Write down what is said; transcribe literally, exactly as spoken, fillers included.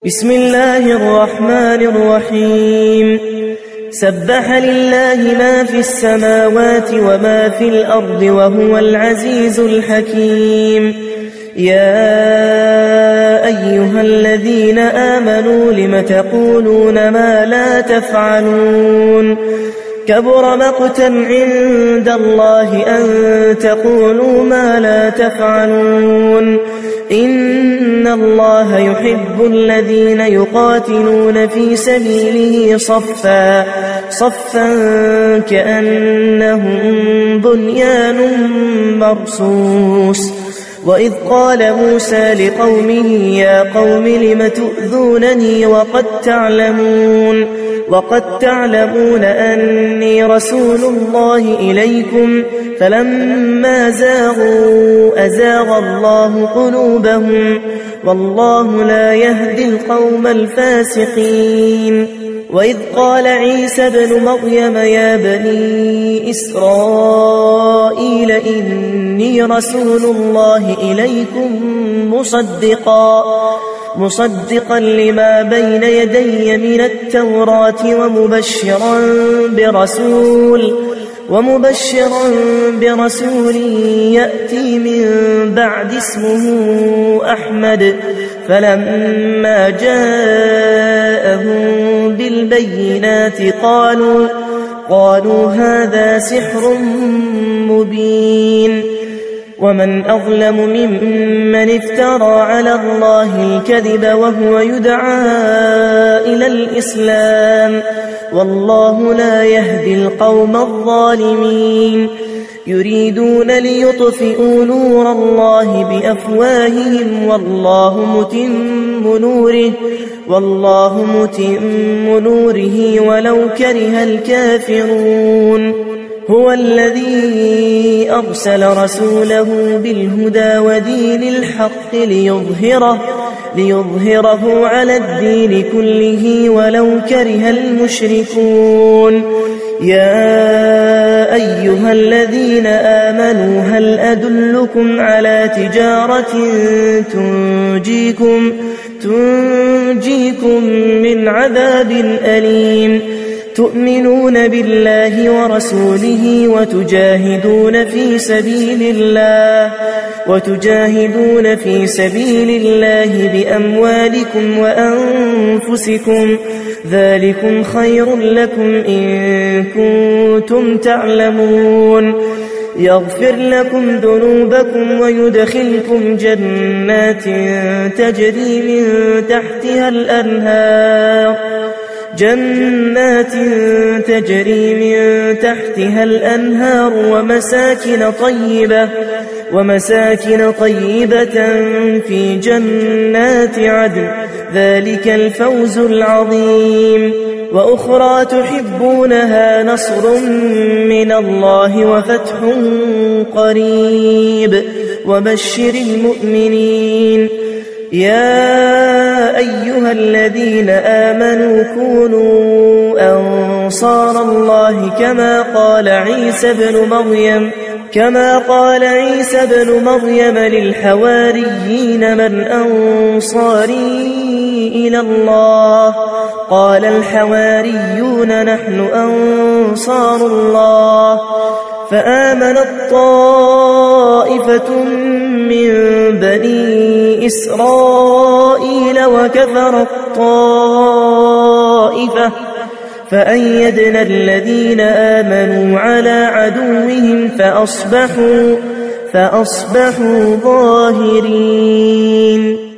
بسم الله الرحمن الرحيم سبح لله ما في السماوات وما في الأرض وهو العزيز الحكيم يا أيها الذين آمنوا لم تقولون ما لا تفعلون كبر مقتا عند الله أن تقولوا ما لا تفعلون إن الله يحب الذين يقاتلون في سبيله صفا صفا كأنهم بنيان مرصوص وإذ قال موسى لقومه يا قوم لم تؤذونني وقد تعلمون وقد تعلمون أني رسول الله إليكم فلما زاغوا أزاغ الله قلوبهم والله لا يهدي القوم الفاسقين وإذ قال عيسى ابن مريم يا بني إسرائيل إني رسول الله إليكم مصدقا مصدقا لما بين يدي من التوراة ومبشرا برسول ومبشرا برسول يأتي من بعد اسمه أحمد فلما جاءهم بالبينات قالوا قالوا هذا سحر مبين ومن أظلم ممن افترى على الله الكذب وهو يدعى إلى الإسلام والله لا يهدي القوم الظالمين يريدون ليطفئوا نور الله بأفواههم والله متم نوره والله متم نوره ولو كره الكافرون هو الذي أرسل رسوله بالهدى ودين الحق ليظهره ليظهره على الدين كله ولو كره المشركون يا أيها الذين آمنوا هل أدلكم على تجارة تنجيكم تنجيكم من عذاب أليم تؤمنون بالله ورسوله وتجاهدون في سبيل الله وتجاهدون في سبيل الله بأموالكم وأنفسكم ذلكم خير لكم إن كنتم تعلمون يغفر لكم ذنوبكم ويدخلكم جنات تجري من تحتها الأنهار جنات تجري من تحتها الأنهار ومساكن طيبة ومساكن طيبة في جنات عدن ذلك الفوز العظيم وأخرى تحبونها نصر من الله وفتح قريب وبشر المؤمنين يا أيها الذين آمنوا كونوا أنصار الله كما قال عيسى ابن مريم كما قال عيسى ابن مريم للحواريين من أنصاري إلى الله قال الحواريون نحن أنصار الله فآمنت طائفة من بني إسرائيل وكفرت طائفة فأيدنا الذين آمنوا على عدوهم فأصبحوا فأصبحوا ظاهرين.